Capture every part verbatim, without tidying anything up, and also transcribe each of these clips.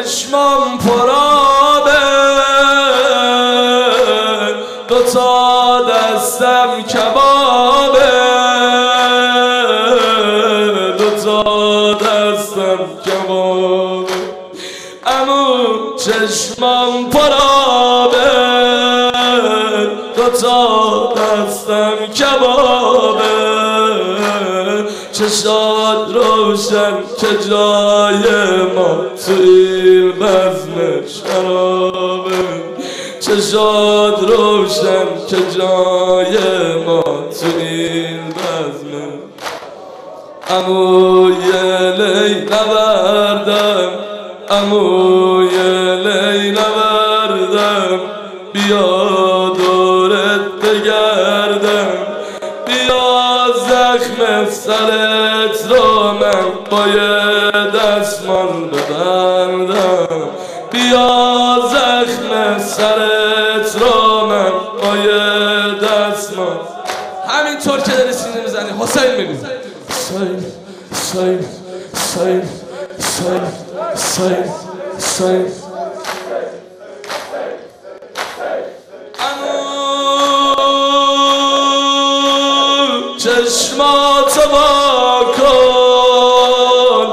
چشمام پرابه، دوتا دستم کبابه، دوتا دستم کبابه. امو چشمام پرابه، دوتا دستم کبابه، چشات روشن که جای ما تو این بزم شرابه، چشات روشن که جای ما تو این بزم. عموی لیل بردم، عموی لیل بردم، بیا دورت بگردم، بیا زخم سرت رو من با یه دستمال ببندم، بیا زخم سرت رو من با یه دستمال. همینطور که داری سینه میزنی حسین میگو سین سین سین سین سین سین. چشماتو وا کن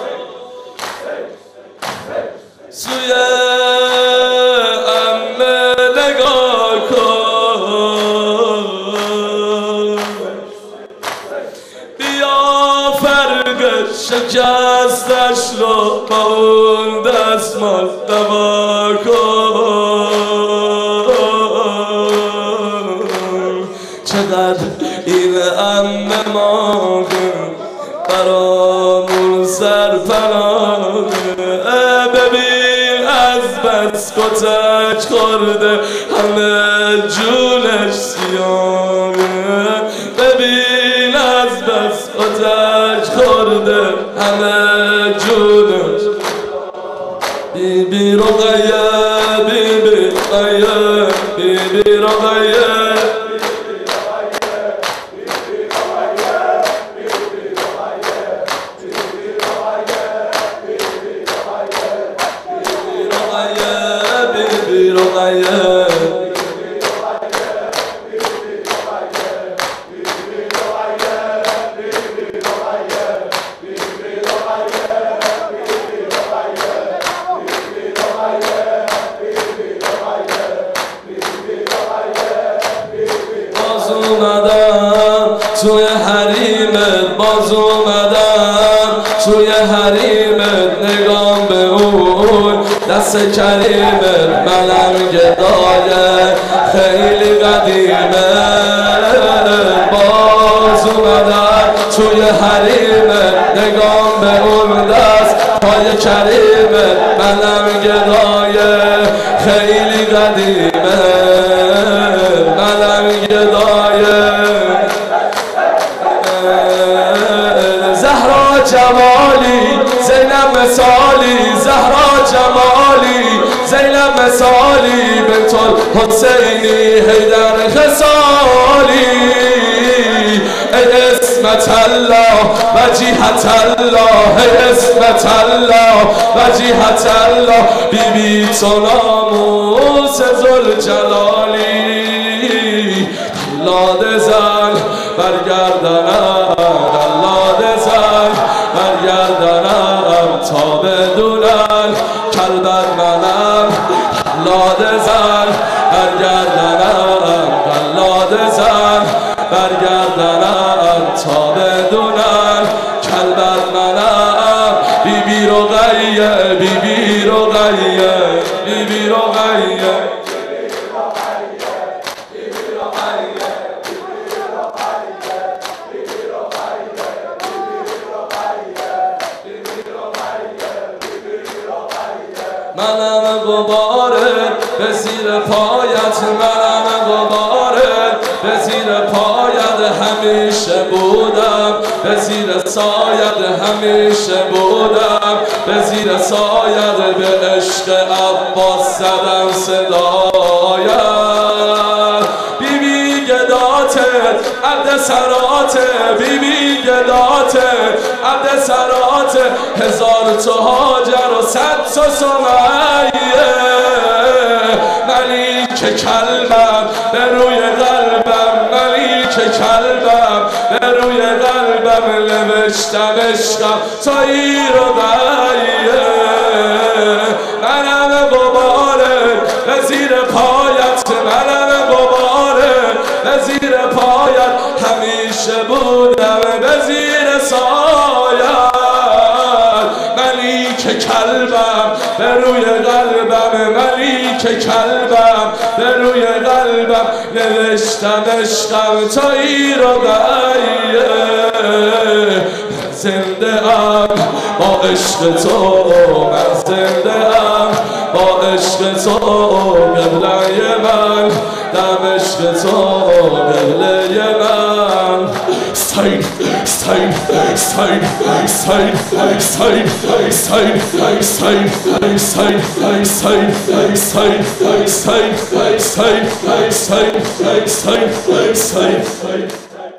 سوی عمه نگاه کن، بیا فرق شکستش رو با اون دستمال دوا کن. چقدر این عمه ما برامون سرپناهه، ببین از بس کتک خورده همه جونش سیاهه، ببین از بس کتک خورده همه جونش. بی بی رقیه بی بی رقیه بی بی رقیه توی حریمت، باز اومدم توی حریمت، نگام به اون دست کریمت، منم گدایه خیلی قدیمه. باز اومدم توی حریمت، نگام به اون دست پای کریمت، منم گدایه خیلی قدیمه، منم گدایه. زهرا جمالی زینب مثالی، زهرا جمالی زینب مثالی، بنت الحسینی حیدر خصالی. ای اسمت الله وجیهت الله، ای اسمت الله وجیهت الله، بی بی تو ناموس ذوالجلالی. دلاد زن برگردنم، دلاد زن برگردنم، تا بدونن کلبت منم. دلاد زن برگردنم، دلاد زن برگردنم، تا بدونن کلبت منم. بی بی رقیه بی بی رقیه بی بی رقیه. منم غباره به زیر پایت، منم غباره به زیر پایت، همیشه بودم به زیر سایت، همیشه بودم به زیر سایت، به عشق عباس زدم صدایت. بی بی گداتت عبد سرات بی بی گداته عبد سرات هزار تا هاجر و صد تا سمیه ملیک کلبم به روی قلبم ملیک کلبم به روی قلبم نوشتم عشقم تا ایر و غیه منم غباره به زیر پایت منم غباره به زیر پایت همیشه بودم به زیر سایت ملیک کلبم به روی قلبم ملیک کلبم به روی قلبم نوشتم عشقم تا ایر و غیه زنده ام با عشق تو من زنده ام با عشق تو قبله من دم عشق تو قبله من سید سید سید سید سید سید سید سید سید سید سید سید سید سید سید